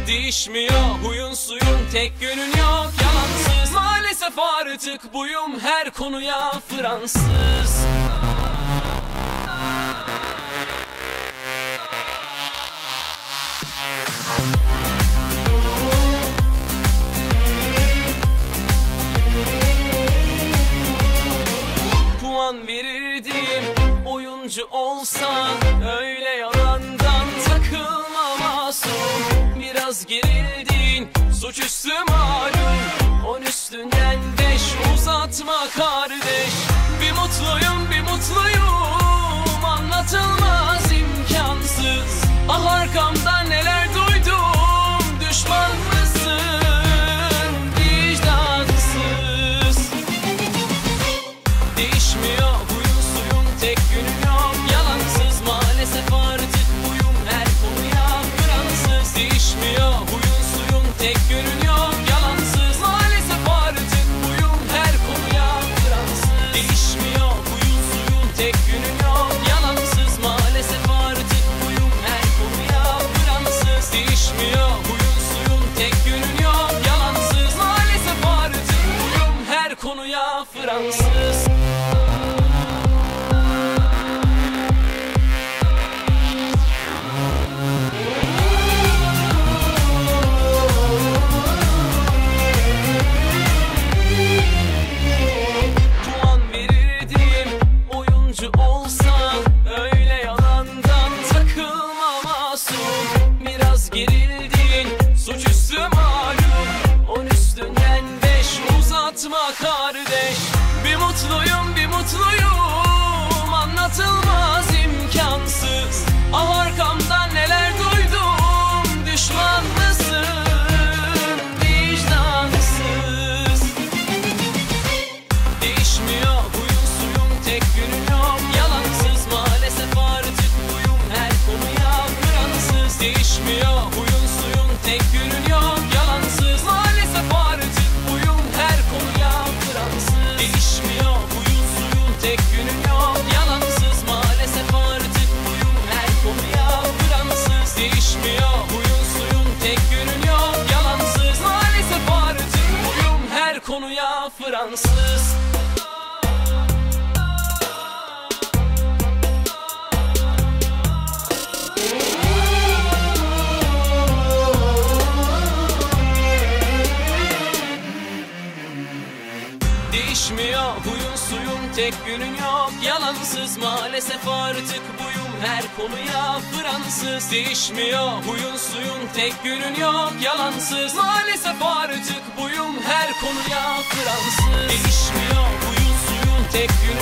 Değişmiyor huyun suyun, tek yönün yok yalansız. Maalesef artık buyum her konuya Fransız. Puan verirdim oyuncu olsan, öyle yalandan takılma masum. Biraz gerildin, suçüstü malum, 10 üstünden 5 uzatma kardeş. Bir mutluyum anlatılmaz, imkansız. Ah arkamdan neler duydum, düşman mısın vicdansız. Değişmiyor huyun suyun, tek yönün yok yalansız. Maalesef artık buyum her konuya Fransız. Değişmiyor huyun suyun, tek yönün yok yalansız. Maalesef artık buyum her konuya Fransız. Değişmiyor huyun suyun, tek yönün yok yalansız. Maalesef artık buyum her konuya Fransız. Değişmiyor huyun suyun, tek yönün yok yalansız. Maalesef artık buyum her konuya Fransız. Puan verirdim oyuncu olsan, öyle yalandan takılma masum. Biraz gerildin, suçüstü malum, 10 üstünden 5 uzatma kardeş. Bir mutluyum anlatılmaz, imkansız. Ah arkamdan neler duydum, düşman mısın vicdansız. Değişmiyor huyun suyun, tek yönün yok yalansız. Maalesef artık buyum her konuya Fransız. Değişmiyor huyun suyun, tek yönün yok yalansız. Maalesef artık buyum her konuya Fransız. Değişmiyor huyun suyun, tek yönün yok yalansız. Maalesef artık buyum her konuya Fransız. Değişmiyor huyun suyun, tek yönün yok yalansız. Maalesef artık buyum her konuya Fransız. Değişmiyor huyun suyun, tek yönün yok yalansız. Maalesef artık buyum her konuya Fransız. Değişmiyor huyun suyun, tek yönün yok yalansız. Maalesef artık buyum her konuya Fransız. Değişmiyor huyun suyun, tek yönün